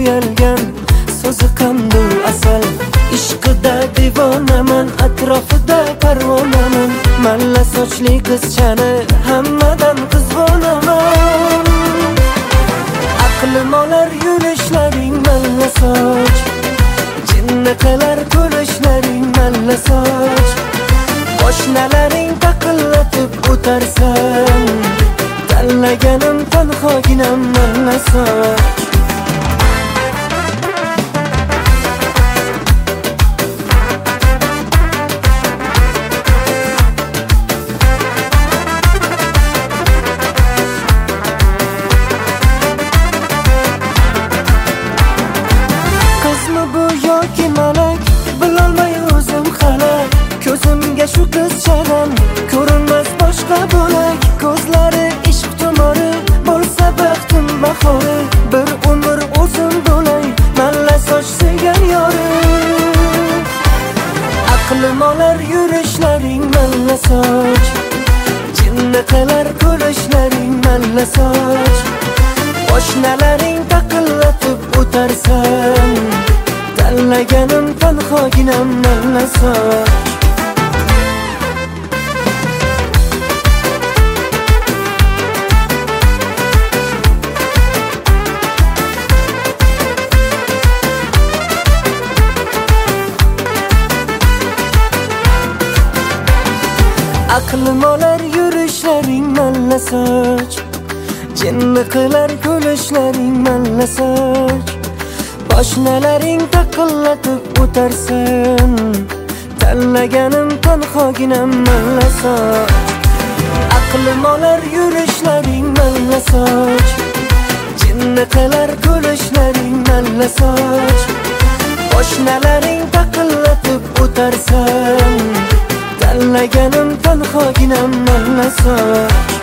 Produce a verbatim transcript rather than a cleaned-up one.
uyalgan, so'zi qandur asal. Ishqida divonaman, atrofida parvonaman. Malla sochli qizchani hammadan qizg'onaman. Aqlim olar yurishlaring malla soch, jinni qilar kulishlaring malla soch. Oshnalaring taqillatib o'tarsan, tanlaganim tanhoginam malla soch. Qizmi bu yoki malak, bilolmay o'zim xalak. Ko'zimga shu qizchadan ko'rinmas boshqa bo'lak. Ko'zlari ishq tumori bo'lsa baxtim bahori. Bir umr o'zim bo'lay, malla soch sevgan yori. Aqlim olar yurishlaring malla soch, jinni qilar kulishlaring malla soch. Oshnalaring taqillatib o'tarsan, tanlaganim tanhoginam malla soch. Aqlim olar yurishlaring malla soch, jinni qilar kulishlaring malla soch. Oshnalaring taqillatib o'tarsan, tanlaganim tanhoginam malla soch. Aqlim olar yurishlaring malla soch, jinni qilar kulishlaring malla soch. Oshnalaring taqillatib o'tarsan, tanlaganim tanhoginam malla soch.